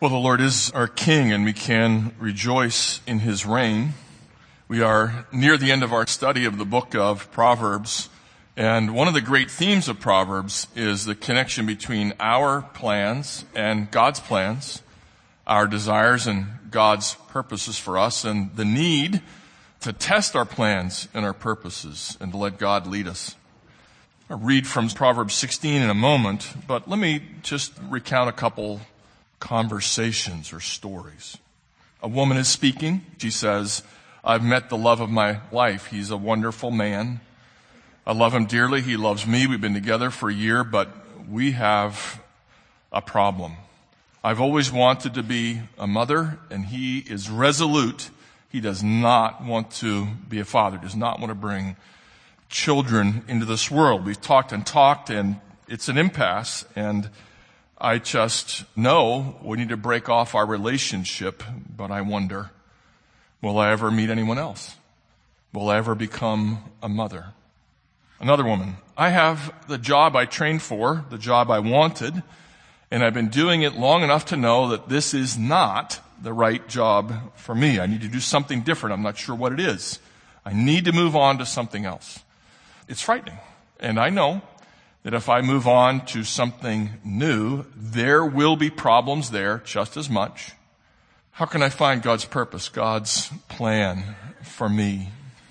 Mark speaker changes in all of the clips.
Speaker 1: Well, the Lord is our King, and we can rejoice in His reign. We are near the end of our study of the book of Proverbs, and one of the great themes of Proverbs is the connection between our plans and God's plans, our desires and God's purposes for us, and the need to test our plans and our purposes and to let God lead us. I'll read from Proverbs 16 in a moment, but let me just recount a couple conversations or stories. A woman is speaking. She says, "I've met the love of my life. He's a wonderful man. I love him dearly. He loves me. We've been together for a year, but we have a problem. I've always wanted to be a mother, and he is resolute. He does not want to be a father, does not want to bring children into this world. We've talked, and it's an impasse, and I just know we need to break off our relationship, but I wonder, will I ever meet anyone else? Will I ever become a mother?" Another woman, "I have the job I trained for, the job I wanted, and I've been doing it long enough to know that this is not the right job for me. I need to do something different. I'm not sure what it is. I need to move on to something else. It's frightening, and I know that if I move on to something new, there will be problems there just as much. How can I find God's purpose, God's plan for me?"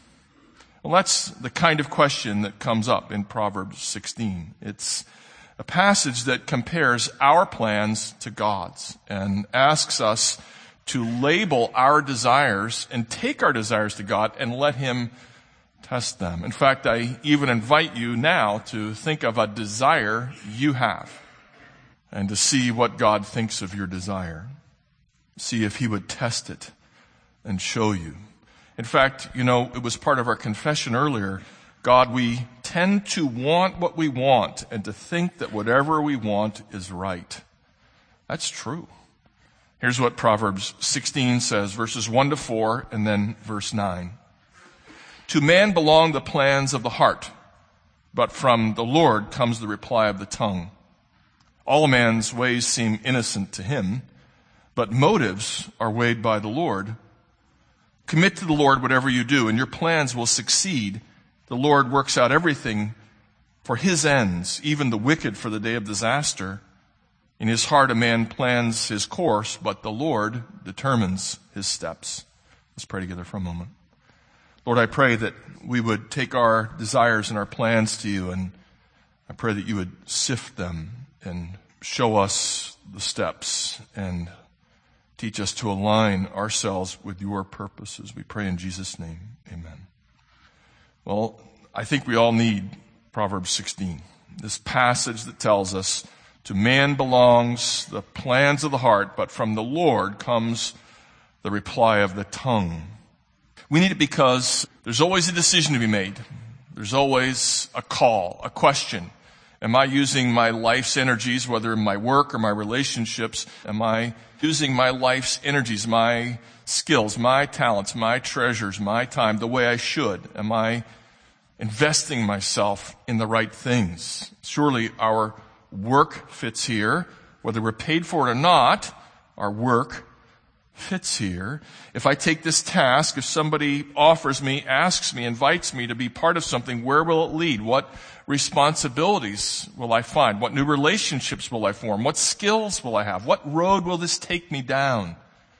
Speaker 1: Well, that's the kind of question that comes up in Proverbs 16. It's a passage that compares our plans to God's and asks us to label our desires and take our desires to God and let Him test them. In fact, I even invite you now to think of a desire you have and to see what God thinks of your desire. See if He would test it and show you. In fact, it was part of our confession earlier. God, we tend to want what we want and to think that whatever we want is right. That's true. Here's what Proverbs 16 says, verses 1 to 4, and then verse 9. "To man belong the plans of the heart, but from the Lord comes the reply of the tongue. All a man's ways seem innocent to him, but motives are weighed by the Lord. Commit to the Lord whatever you do, and your plans will succeed. The Lord works out everything for His ends, even the wicked for the day of disaster. In his heart a man plans his course, but the Lord determines his steps." Let's pray together for a moment. Lord, I pray that we would take our desires and our plans to you, and I pray that you would sift them and show us the steps and teach us to align ourselves with your purposes. We pray in Jesus' name. Amen. Well, I think we all need Proverbs 16, this passage that tells us, to man belongs the plans of the heart, but from the Lord comes the reply of the tongue. We need it because there's always a decision to be made. There's always a call, a question. Am I using my life's energies, whether in my work or my relationships? Am I using my life's energies, my skills, my talents, my treasures, my time the way I should? Am I investing myself in the right things? Surely our work fits here. Whether we're paid for it or not, our work fits here. If I take this task, if somebody offers me, asks me, invites me to be part of something, where will it lead? What responsibilities will I find? What new relationships will I form? What skills will I have? What road will this take me down?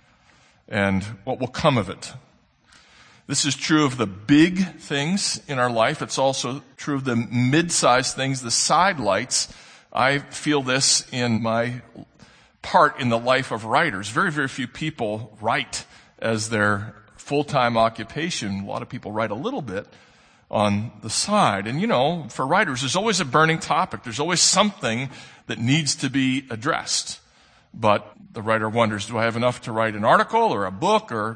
Speaker 1: And what will come of it? This is true of the big things in our life. It's also true of the mid-sized things, the sidelights. I feel this in my part in the life of writers. Very, very few people write as their full-time occupation. A lot of people write a little bit on the side. And for writers, there's always a burning topic. There's always something that needs to be addressed. But the writer wonders, do I have enough to write an article or a book? Or,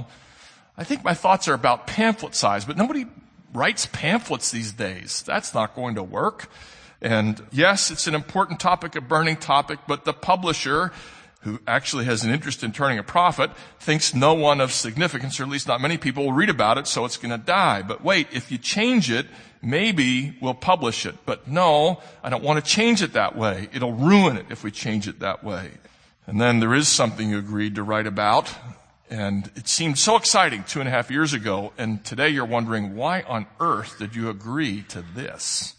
Speaker 1: I think my thoughts are about pamphlet size, but nobody writes pamphlets these days. That's not going to work. And yes, it's an important topic, a burning topic, but the publisher, who actually has an interest in turning a profit, thinks no one of significance, or at least not many people, will read about it, so it's going to die. But wait, if you change it, maybe we'll publish it. But no, I don't want to change it that way. It'll ruin it if we change it that way. And then there is something you agreed to write about, and it seemed so exciting 2.5 years ago, and today you're wondering, why on earth did you agree to this?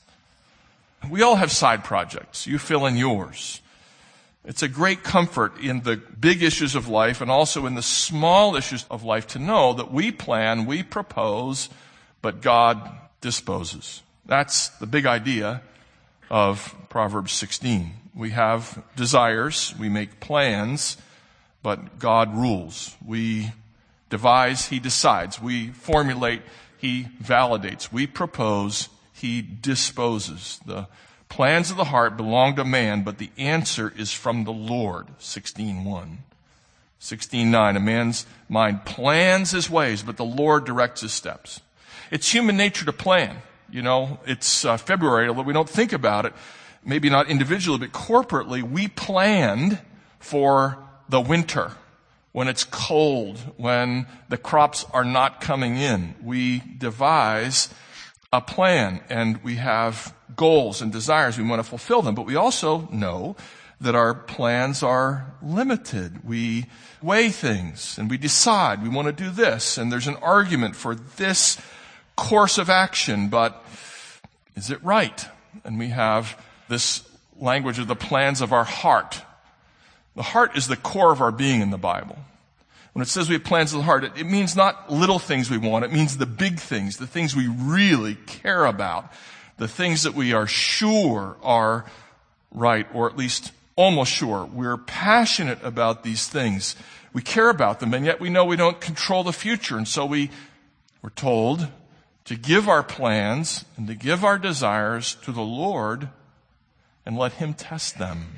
Speaker 1: We all have side projects. You fill in yours. It's a great comfort in the big issues of life and also in the small issues of life to know that we plan, we propose, but God disposes. That's the big idea of Proverbs 16. We have desires, we make plans, but God rules. We devise, He decides. We formulate, He validates. We propose, He disposes. The plans of the heart belong to man, but the answer is from the Lord. 16:1. 16:9, a man's mind plans his ways, but the Lord directs his steps. It's human nature to plan. You know, it's February, although we don't think about it, maybe not individually, but corporately, we planned for the winter, when it's cold, when the crops are not coming in. We devise a plan, and we have goals and desires. We want to fulfill them, but we also know that our plans are limited. We weigh things, and we decide we want to do this, and there's an argument for this course of action, but is it right? And we have this language of the plans of our heart. The heart is the core of our being in the Bible. When it says we have plans of the heart, it means not little things we want. It means the big things, the things we really care about, the things that we are sure are right, or at least almost sure. We're passionate about these things. We care about them, and yet we know we don't control the future. And so we're told to give our plans and to give our desires to the Lord and let Him test them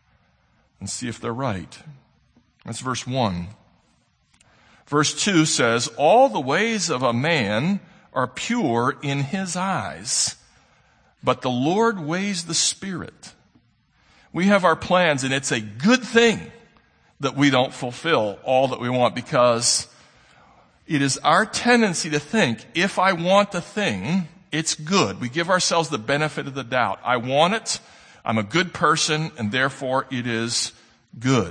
Speaker 1: and see if they're right. That's verse 1. Verse 2 says, all the ways of a man are pure in his eyes, but the Lord weighs the spirit. We have our plans, and it's a good thing that we don't fulfill all that we want, because it is our tendency to think, if I want the thing, it's good. We give ourselves the benefit of the doubt. I want it, I'm a good person, and therefore it is good.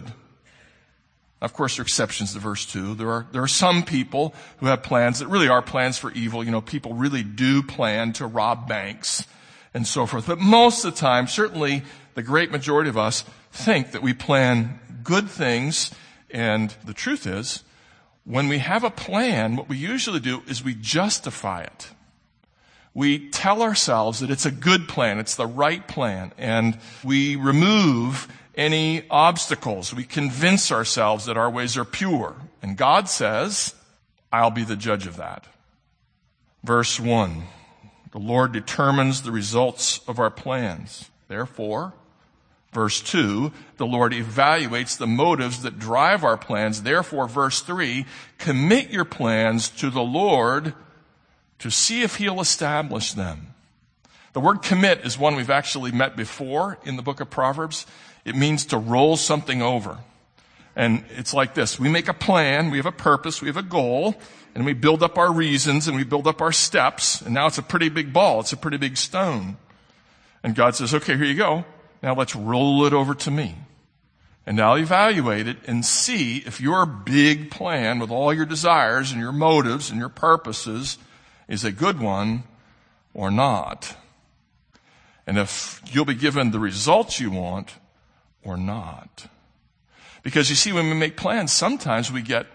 Speaker 1: Of course, there are exceptions to verse 2. There are some people who have plans that really are plans for evil. You know, people really do plan to rob banks and so forth. But most of the time, certainly the great majority of us think that we plan good things. And the truth is, when we have a plan, what we usually do is we justify it. We tell ourselves that it's a good plan, it's the right plan, and we remove any obstacles. We convince ourselves that our ways are pure. And God says, I'll be the judge of that. Verse 1, the Lord determines the results of our plans. Therefore, verse 2, the Lord evaluates the motives that drive our plans. Therefore, verse 3, commit your plans to the Lord to see if He'll establish them. The word commit is one we've actually met before in the book of Proverbs. It means to roll something over. And it's like this. We make a plan, we have a purpose, we have a goal, and we build up our reasons and we build up our steps. And now it's a pretty big ball. It's a pretty big stone. And God says, okay, here you go. Now let's roll it over to me. And I'll evaluate it and see if your big plan with all your desires and your motives and your purposes is a good one or not. And if you'll be given the results you want or not. Because you see, when we make plans, sometimes we get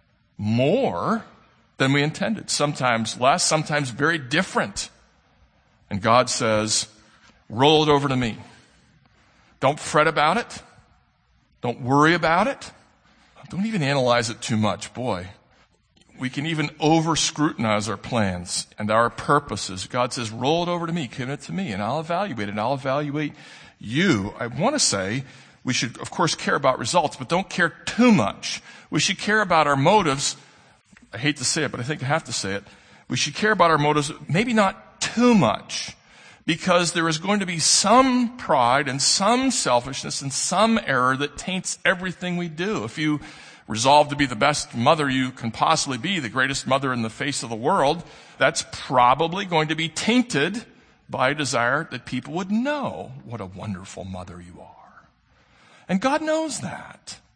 Speaker 1: more than we intended. Sometimes less, sometimes very different. And God says, roll it over to me. Don't fret about it. Don't worry about it. Don't even analyze it too much. Boy, we can even over-scrutinize our plans and our purposes. God says, roll it over to me, commit it to me, and I'll evaluate it. I'll evaluate you. I want to say, we should, of course, care about results, but don't care too much. We should care about our motives. I hate to say it, but I think I have to say it. We should care about our motives, maybe not too much, because there is going to be some pride and some selfishness and some error that taints everything we do. If you resolve to be the best mother you can possibly be, the greatest mother in the face of the world, that's probably going to be tainted by a desire that people would know what a wonderful mother you are. And God knows that.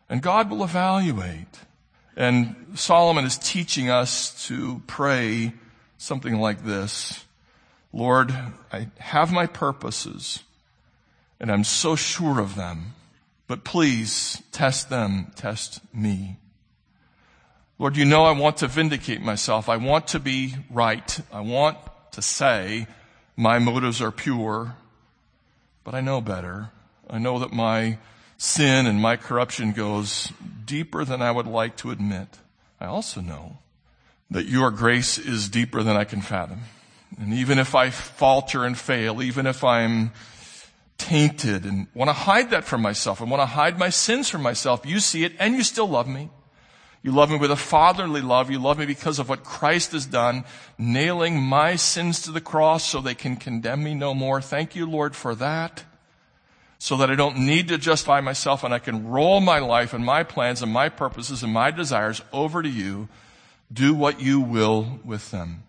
Speaker 1: And God will evaluate. And Solomon is teaching us to pray something like this. Lord, I have my purposes, and I'm so sure of them. But please test them, test me. Lord, you know I want to vindicate myself. I want to be right. I want to say my motives are pure. But I know better. I know that my sin and my corruption goes deeper than I would like to admit. I also know that your grace is deeper than I can fathom. And even if I falter and fail, even if I'm tainted and want to hide that from myself and want to hide my sins from myself, you see it and you still love me. You love me with a fatherly love. You love me because of what Christ has done, nailing my sins to the cross so they can condemn me no more. Thank you, Lord, for that. So that I don't need to justify myself and I can roll my life and my plans and my purposes and my desires over to you. Do what you will with them.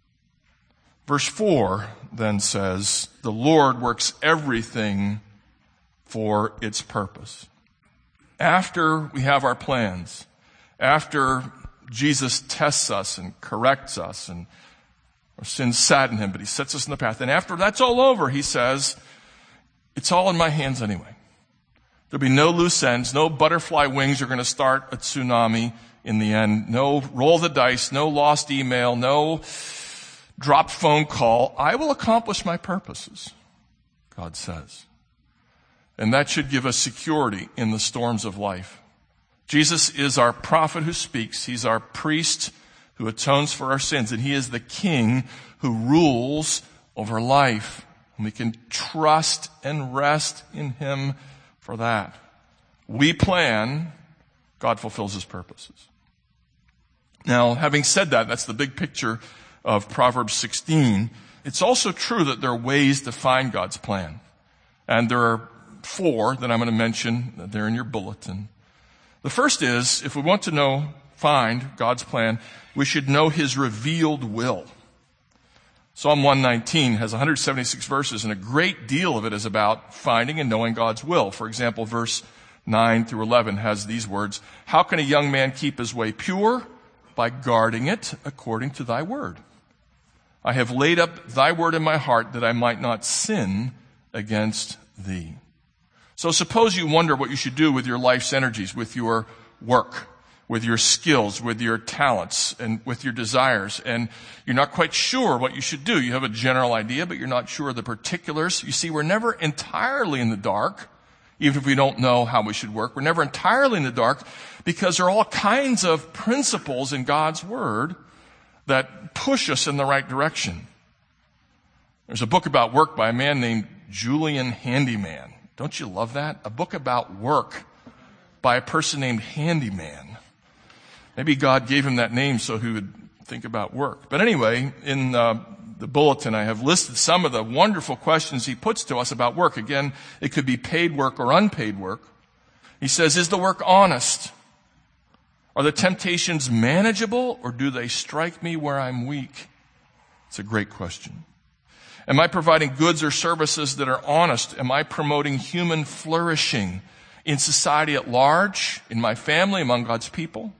Speaker 1: Verse 4 then says, the Lord works everything for its purpose. After we have our plans, after Jesus tests us and corrects us and our sins sadden him, but he sets us in the path. And after that's all over, he says, it's all in my hands anyway. There'll be no loose ends, no butterfly wings are going to start a tsunami in the end, no roll the dice, no lost email, no dropped phone call. I will accomplish my purposes, God says. And that should give us security in the storms of life. Jesus is our prophet who speaks. He's our priest who atones for our sins. And he is the king who rules over life. And we can trust and rest in him for that. We plan, God fulfills his purposes. Now, having said that, that's the big picture of Proverbs 16. It's also true that there are ways to find God's plan. And there are 4 that I'm going to mention. They're in your bulletin. The first is, if we want to find God's plan, we should know his revealed will. Psalm 119 has 176 verses, and a great deal of it is about finding and knowing God's will. For example, verse 9 through 11 has these words, how can a young man keep his way pure? By guarding it according to thy word. I have laid up thy word in my heart that I might not sin against thee. So suppose you wonder what you should do with your life's energies, with your work, with your skills, with your talents, and with your desires, and you're not quite sure what you should do. You have a general idea, but you're not sure of the particulars. You see, we're never entirely in the dark, even if we don't know how we should work. We're never entirely in the dark because there are all kinds of principles in God's word that push us in the right direction. There's a book about work by a man named Julian Handyman. Don't you love that? A book about work by a person named Handyman. Maybe God gave him that name so he would think about work. But anyway, in the bulletin, I have listed some of the wonderful questions he puts to us about work. Again, it could be paid work or unpaid work. He says, is the work honest? Are the temptations manageable, or do they strike me where I'm weak? It's a great question. Am I providing goods or services that are honest? Am I promoting human flourishing in society at large, in my family, among God's people?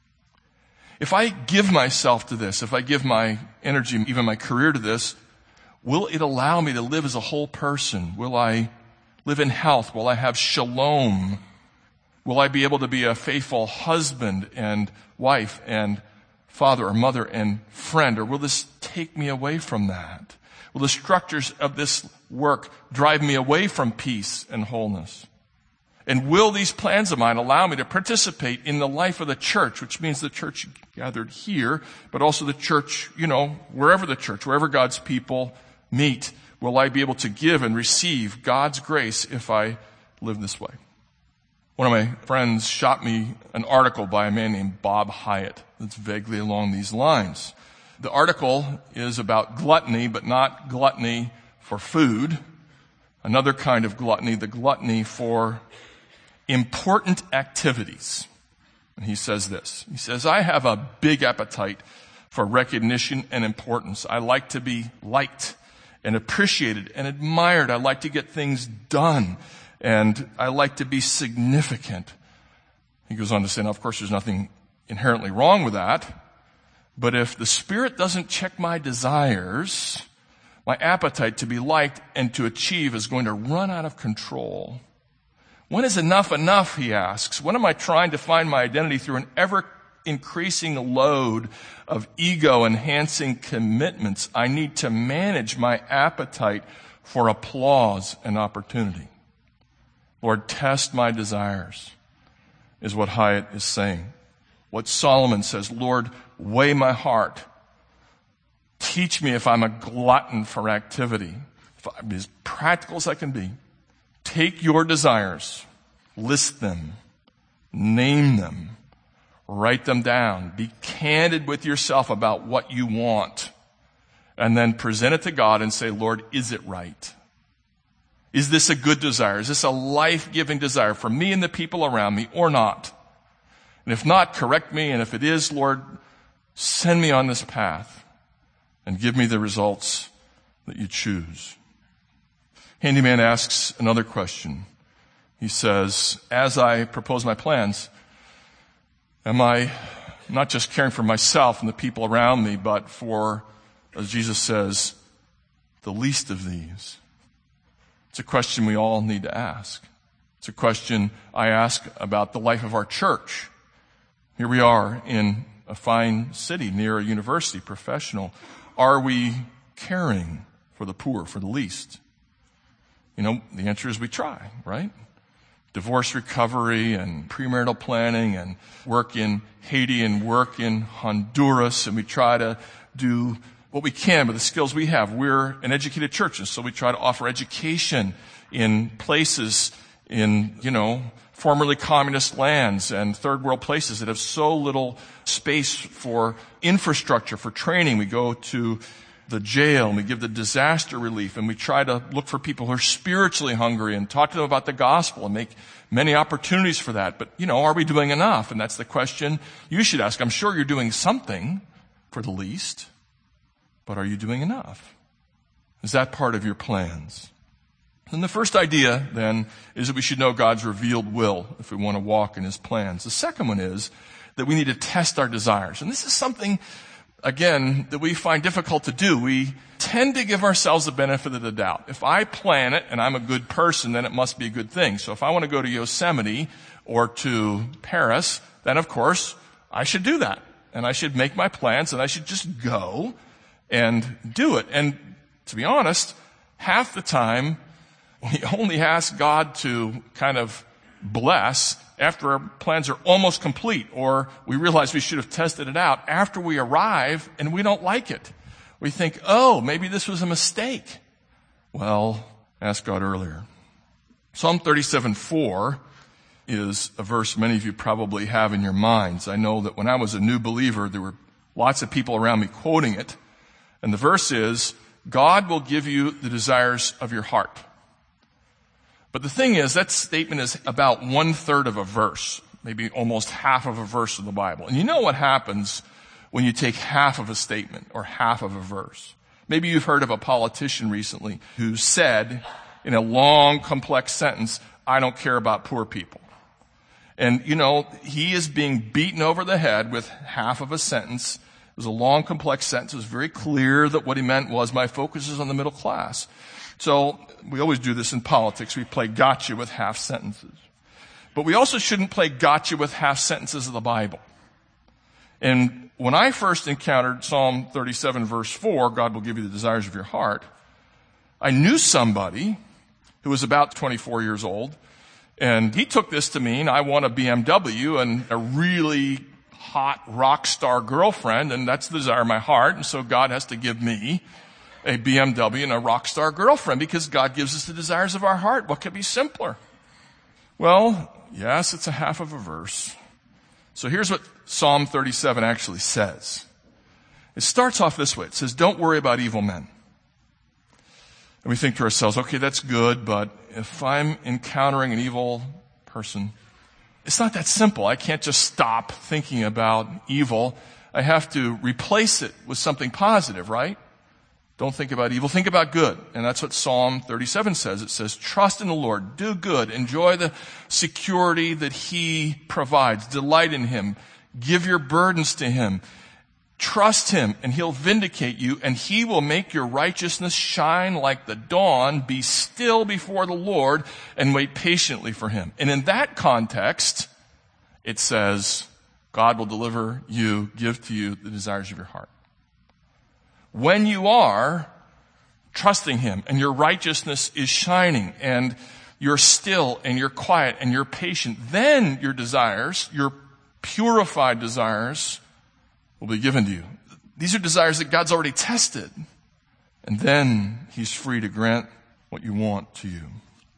Speaker 1: If I give myself to this, if I give my energy, even my career to this, will it allow me to live as a whole person? Will I live in health? Will I have shalom? Will I be able to be a faithful husband and wife and father or mother and friend? Or will this take me away from that? Will the structures of this work drive me away from peace and wholeness? And will these plans of mine allow me to participate in the life of the church, which means the church gathered here, but also the church, wherever God's people meet? Will I be able to give and receive God's grace if I live this way? One of my friends shot me an article by a man named Bob Hyatt that's vaguely along these lines. The article is about gluttony, but not gluttony for food. Another kind of gluttony, the gluttony for important activities. And he says this. He says, I have a big appetite for recognition and importance. I like to be liked and appreciated and admired. I like to get things done. And I like to be significant. He goes on to say, now, of course, there's nothing inherently wrong with that, but if the Spirit doesn't check my desires, my appetite to be liked and to achieve is going to run out of control. When is enough enough, he asks? When am I trying to find my identity through an ever-increasing load of ego-enhancing commitments? I need to manage my appetite for applause and opportunity. Lord, test my desires, is what Hyatt is saying. What Solomon says, Lord, weigh my heart. Teach me if I'm a glutton for activity. If I'm as practical as I can be. Take your desires, list them, name them, write them down. Be candid with yourself about what you want. And then present it to God and say, Lord, is it right? Is this a good desire? Is this a life-giving desire for me and the people around me or not? And if not, correct me. And if it is, Lord, send me on this path and give me the results that you choose. Handyman asks another question. He says, as I propose my plans, am I not just caring for myself and the people around me, but for, as Jesus says, the least of these? It's a question we all need to ask. It's a question I ask about the life of our church. Here we are in a fine city near a university, professional. Are we caring for the poor, for the least? You know, the answer is we try, right? Divorce recovery and premarital planning and work in Haiti and work in Honduras, and we try to do what we can with the skills we have. We're an educated church, and so we try to offer education in places in, formerly communist lands and third world places that have so little space for infrastructure, for training. We go to the jail and we give the disaster relief, and we try to look for people who are spiritually hungry and talk to them about the gospel and make many opportunities for that. But, are we doing enough? And that's the question you should ask. I'm sure you're doing something for the least, but are you doing enough? Is that part of your plans? And the first idea, then, is that we should know God's revealed will if we want to walk in his plans. The second one is that we need to test our desires. And this is something, again, that we find difficult to do. We tend to give ourselves the benefit of the doubt. If I plan it and I'm a good person, then it must be a good thing. So if I want to go to Yosemite or to Paris, then of course I should do that. And I should make my plans and I should just go and do it. And to be honest, half the time we only ask God to kind of bless after our plans are almost complete, or we realize we should have tested it out after we arrive and we don't like it. We think, maybe this was a mistake. Well, ask God earlier. Psalm 37:4 is a verse many of you probably have in your minds. I know that when I was a new believer, there were lots of people around me quoting it. And the verse is, God will give you the desires of your heart. But the thing is, that statement is about 1/3 of a verse, maybe almost half of a verse of the Bible. And you know what happens when you take half of a statement or half of a verse. Maybe you've heard of a politician recently who said in a long, complex sentence, I don't care about poor people. And, he is being beaten over the head with half of a sentence. It was a long, complex sentence. It was very clear that what he meant was, my focus is on the middle class. So we always do this in politics. We play gotcha with half sentences. But we also shouldn't play gotcha with half sentences of the Bible. And when I first encountered Psalm 37 verse 4, God will give you the desires of your heart, I knew somebody who was about 24 years old, and he took this to mean I want a BMW and a really hot rock star girlfriend, and that's the desire of my heart, and so God has to give me a BMW and a rock star girlfriend because God gives us the desires of our heart. What could be simpler? Well, yes, it's a half of a verse. So here's what Psalm 37 actually says. It starts off this way. It says, don't worry about evil men. And we think to ourselves, okay, that's good, but if I'm encountering an evil person, it's not that simple. I can't just stop thinking about evil. I have to replace it with something positive, right? Don't think about evil, think about good. And that's what Psalm 37 says. It says, trust in the Lord, do good, enjoy the security that He provides, delight in Him, give your burdens to Him, trust Him, and He'll vindicate you, and He will make your righteousness shine like the dawn. Be still before the Lord and wait patiently for Him. And in that context, it says, God will deliver you, give to you the desires of your heart. When you are trusting Him and your righteousness is shining and you're still and you're quiet and you're patient, then your desires, your purified desires, will be given to you. These are desires that God's already tested. And then He's free to grant what you want to you.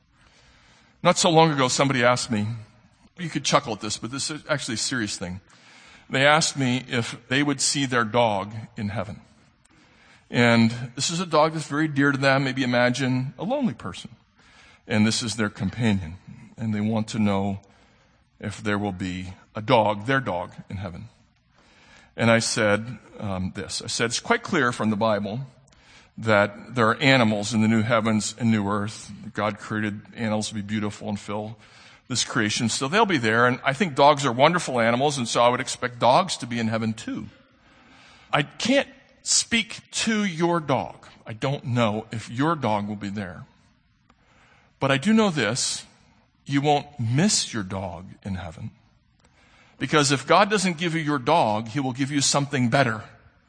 Speaker 1: Not so long ago, somebody asked me, you could chuckle at this, but this is actually a serious thing. They asked me if they would see their dog in heaven. And this is a dog that's very dear to them. Maybe imagine a lonely person. And this is their companion. And they want to know if there will be a dog, their dog, in heaven. And I said this. I said, it's quite clear from the Bible that there are animals in the new heavens and new earth. God created animals to be beautiful and fill this creation. So they'll be there. And I think dogs are wonderful animals. And so I would expect dogs to be in heaven too. I can't speak to your dog. I don't know if your dog will be there. But I do know this. You won't miss your dog in heaven. Because if God doesn't give you your dog, He will give you something better.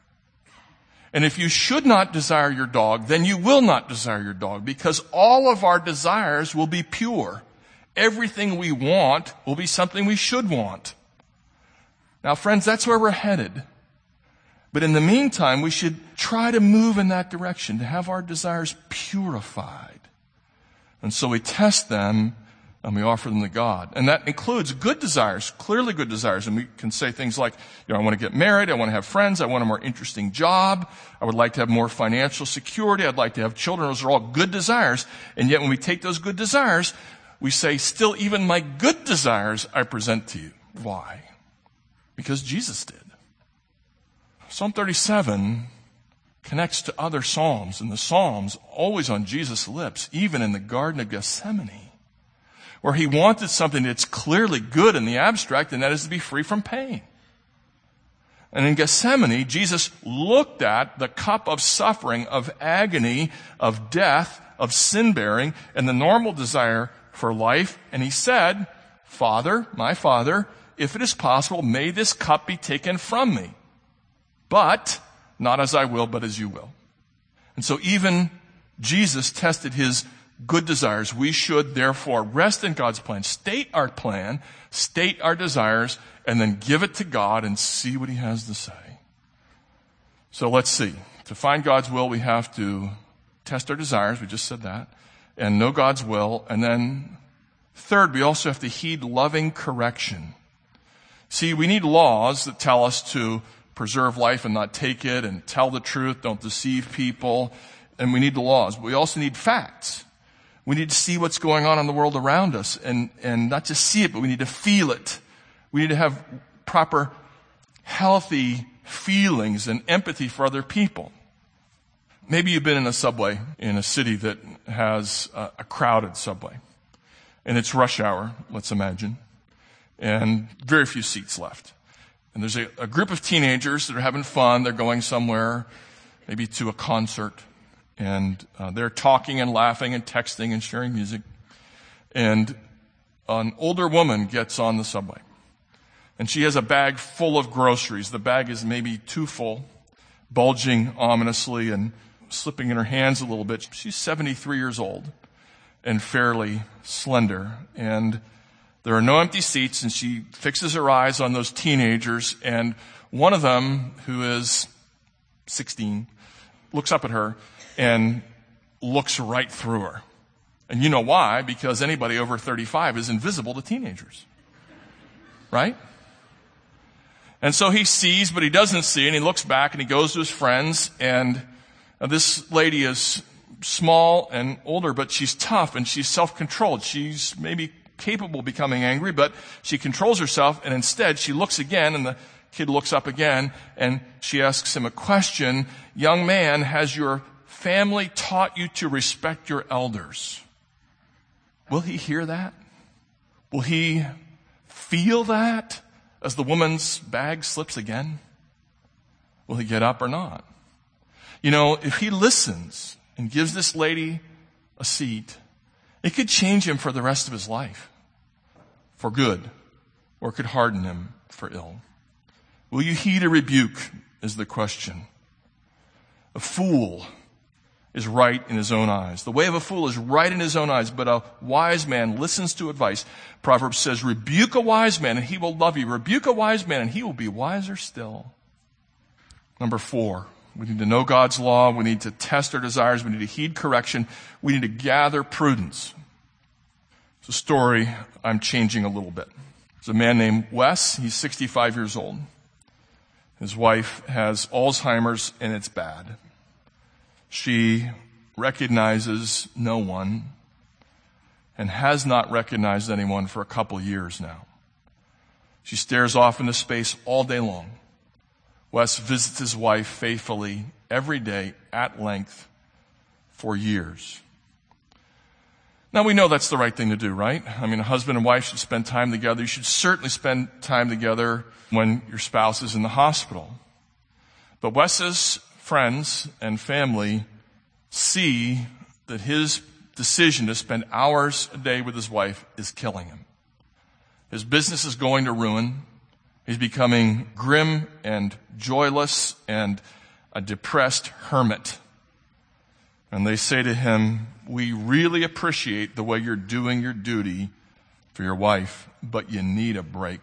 Speaker 1: And if you should not desire your dog, then you will not desire your dog. Because all of our desires will be pure. Everything we want will be something we should want. Now, friends, that's where we're headed. But in the meantime, we should try to move in that direction, to have our desires purified. And so we test them and we offer them to God. And that includes good desires, clearly good desires. And we can say things like, I want to get married, I want to have friends, I want a more interesting job, I would like to have more financial security, I'd like to have children. Those are all good desires. And yet when we take those good desires, we say, still even my good desires I present to you. Why? Because Jesus did. Psalm 37 connects to other Psalms, and the Psalms always on Jesus' lips, even in the Garden of Gethsemane, where He wanted something that's clearly good in the abstract, and that is to be free from pain. And in Gethsemane, Jesus looked at the cup of suffering, of agony, of death, of sin-bearing, and the normal desire for life, and He said, Father, my Father, if it is possible, may this cup be taken from me. But not as I will, but as you will. And so even Jesus tested His good desires. We should therefore rest in God's plan, state our desires, and then give it to God and see what He has to say. So let's see. To find God's will, we have to test our desires. We just said that. And know God's will. And then third, we also have to heed loving correction. See, we need laws that tell us to preserve life and not take it, and tell the truth, don't deceive people. And we need the laws. But we also need facts. We need to see what's going on in the world around us, and not just see it, but we need to feel it. We need to have proper, healthy feelings and empathy for other people. Maybe you've been in a subway in a city that has a crowded subway, and it's rush hour, let's imagine, and very few seats left. And there's a group of teenagers that are having fun. They're going somewhere, maybe to a concert. And they're talking and laughing and texting and sharing music. And an older woman gets on the subway. And she has a bag full of groceries. The bag is maybe too full, bulging ominously and slipping in her hands a little bit. She's 73 years old and fairly slender. And there are no empty seats, and she fixes her eyes on those teenagers, and one of them, who is 16, looks up at her and looks right through her. And you know why? Because anybody over 35 is invisible to teenagers. Right? And so he sees, but he doesn't see, and he looks back and he goes to his friends, and this lady is small and older, but she's tough and she's self-controlled. She's maybe capable of becoming angry, but she controls herself, and instead she looks again, and the kid looks up again, and she asks him a question. Young man, has your family taught you to respect your elders. Will he hear that? Will he feel that as the woman's bag slips again? Will he get up or not? You know, if he listens and gives this lady a seat, it could change him for the rest of his life, for good, or it could harden him for ill. Will you heed a rebuke is the question. A fool is right in his own eyes. The way of a fool is right in his own eyes, but a wise man listens to advice. Proverbs says, rebuke a wise man and he will love you. Rebuke a wise man and he will be wiser still. Number 4, we need to know God's law. We need to test our desires. We need to heed correction. We need to gather prudence. It's a story I'm changing a little bit. There's a man named Wes. He's 65 years old. His wife has Alzheimer's and it's bad. She recognizes no one and has not recognized anyone for a couple years now. She stares off into space all day long. Wes visits his wife faithfully every day at length for years. Now we know that's the right thing to do, right? I mean, a husband and wife should spend time together. You should certainly spend time together when your spouse is in the hospital. But Wes's friends and family see that his decision to spend hours a day with his wife is killing him. His business is going to ruin. He's becoming grim and joyless and a depressed hermit. And they say to him, we really appreciate the way you're doing your duty for your wife, but you need a break.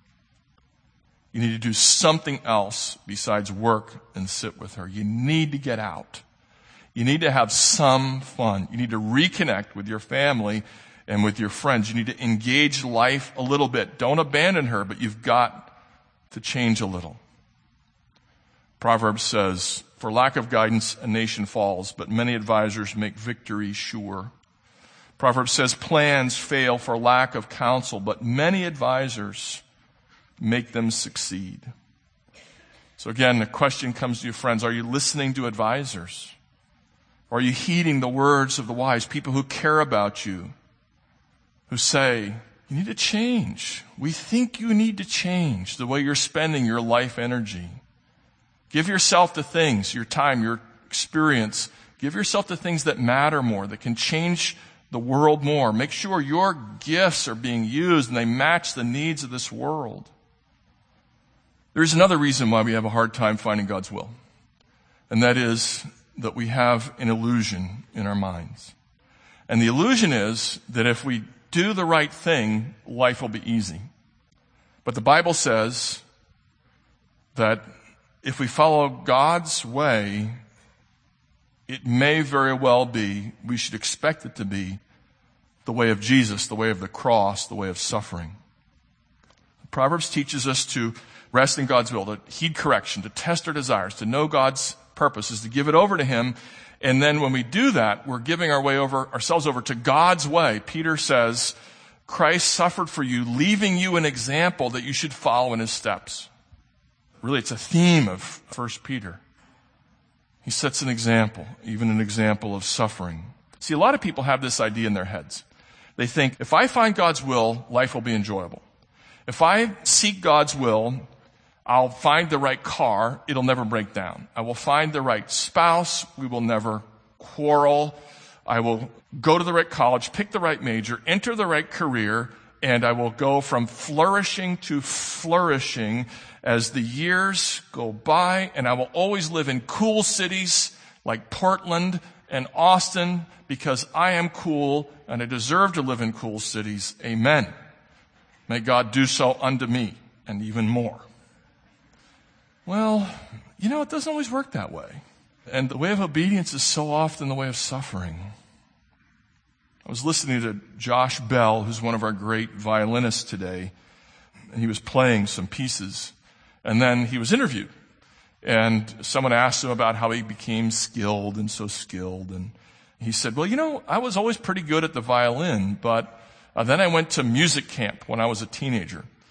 Speaker 1: You need to do something else besides work and sit with her. You need to get out. You need to have some fun. You need to reconnect with your family and with your friends. You need to engage life a little bit. Don't abandon her, but you've got to change a little. Proverbs says, for lack of guidance, a nation falls, but many advisors make victory sure. Proverbs says, plans fail for lack of counsel, but many advisors make them succeed. So again, the question comes to you, friends, are you listening to advisors? Are you heeding the words of the wise, people who care about you, who say, you need to change. We think you need to change the way you're spending your life energy. Give yourself to things, your time, your experience. Give yourself to things that matter more, that can change the world more. Make sure your gifts are being used and they match the needs of this world. There's another reason why we have a hard time finding God's will, and that is that we have an illusion in our minds. And the illusion is that if we do the right thing, life will be easy. But the Bible says that if we follow God's way, it may very well be, we should expect it to be, the way of Jesus, the way of the cross, the way of suffering. Proverbs teaches us to rest in God's will, to heed correction, to test our desires, to know God's purposes, to give it over to Him. And then when we do that, we're giving ourselves over to God's way. Peter says, Christ suffered for you, leaving you an example that you should follow in His steps. Really, it's a theme of 1 Peter. He sets an example, even an example of suffering. See, a lot of people have this idea in their heads. They think, if I find God's will, life will be enjoyable. If I seek God's will, I'll find the right car, it'll never break down. I will find the right spouse, we will never quarrel. I will go to the right college, pick the right major, enter the right career, and I will go from flourishing to flourishing as the years go by, and I will always live in cool cities like Portland and Austin because I am cool and I deserve to live in cool cities. Amen. May God do so unto me and even more. Well, it doesn't always work that way. And the way of obedience is so often the way of suffering. I was listening to Josh Bell, who's one of our great violinists today, and he was playing some pieces. And then he was interviewed. And someone asked him about how he became skilled and so skilled. And he said, well, I was always pretty good at the violin, but then I went to music camp when I was a teenager.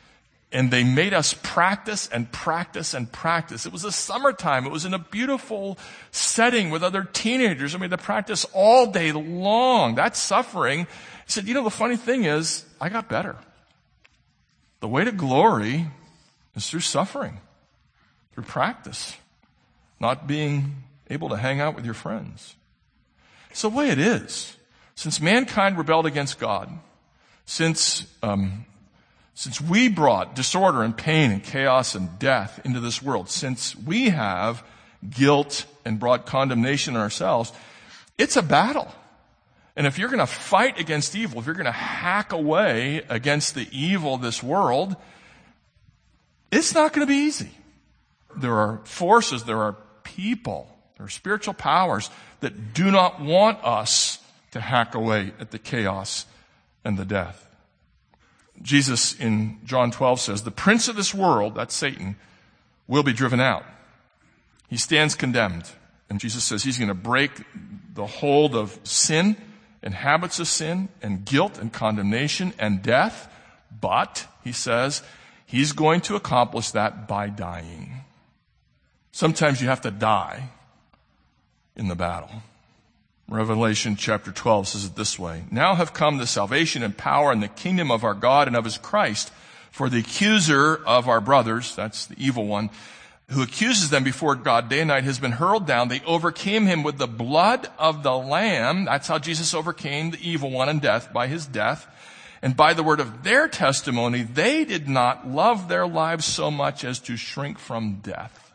Speaker 1: And they made us practice and practice and practice. It was the summertime. It was in a beautiful setting with other teenagers. I mean, to practice all day long. That's suffering. He said, the funny thing is, I got better. The way to glory is through suffering, through practice, not being able to hang out with your friends. It's the way it is. Since mankind rebelled against God, since we brought disorder and pain and chaos and death into this world, since we have guilt and brought condemnation on ourselves, it's a battle. And if you're going to fight against evil, if you're going to hack away against the evil of this world, it's not going to be easy. There are forces, there are people, there are spiritual powers that do not want us to hack away at the chaos and the death. Jesus in John 12 says, the prince of this world, that's Satan, will be driven out. He stands condemned. And Jesus says he's going to break the hold of sin and habits of sin and guilt and condemnation and death. But, he says, he's going to accomplish that by dying. Sometimes you have to die in the battle. Revelation chapter 12 says it this way. Now have come the salvation and power and the kingdom of our God and of his Christ. For the accuser of our brothers, that's the evil one, who accuses them before God day and night, has been hurled down. They overcame him with the blood of the Lamb. That's how Jesus overcame the evil one and death, by his death. And by the word of their testimony, they did not love their lives so much as to shrink from death.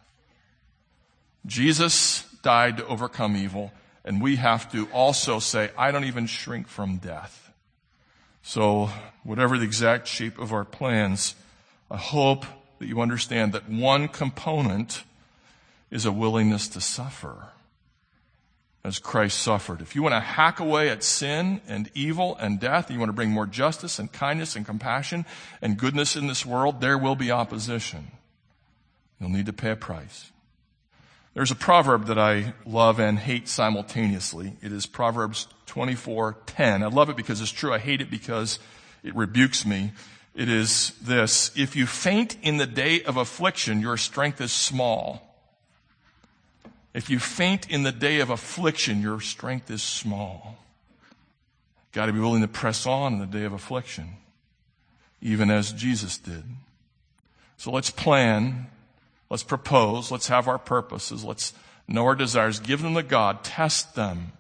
Speaker 1: Jesus died to overcome evil, and we have to also say, I don't even shrink from death. So, whatever the exact shape of our plans, I hope that you understand that one component is a willingness to suffer as Christ suffered. If you want to hack away at sin and evil and death, and you want to bring more justice and kindness and compassion and goodness in this world, there will be opposition. You'll need to pay a price. There's a proverb that I love and hate simultaneously. It is Proverbs 24:10. I love it because it's true. I hate it because it rebukes me. It is this: if you faint in the day of affliction, your strength is small. If you faint in the day of affliction, your strength is small. Got to be willing to press on in the day of affliction, even as Jesus did. So let's plan, let's propose, let's have our purposes, let's know our desires, give them to God, test them.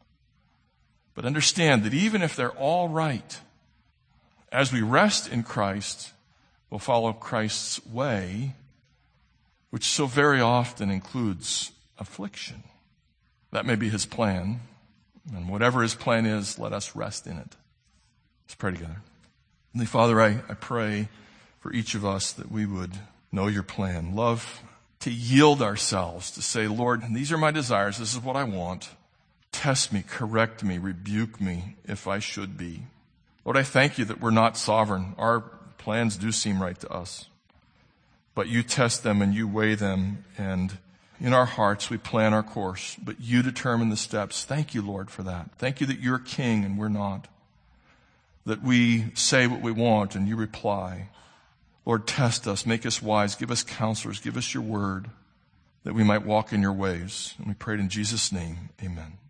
Speaker 1: But understand that even if they're all right, as we rest in Christ, we'll follow Christ's way, which so very often includes affliction. That may be his plan. And whatever his plan is, let us rest in it. Let's pray together. Heavenly Father, I pray for each of us that we would know your plan. Love to yield ourselves, to say, Lord, these are my desires. This is what I want. Test me, correct me, rebuke me if I should be. Lord, I thank you that we're not sovereign. Our plans do seem right to us. But you test them and you weigh them, and in our hearts we plan our course. But you determine the steps. Thank you, Lord, for that. Thank you that you're king and we're not. That we say what we want and you reply. Lord, test us, make us wise, give us counselors, give us your word, that we might walk in your ways. And we pray it in Jesus' name. Amen.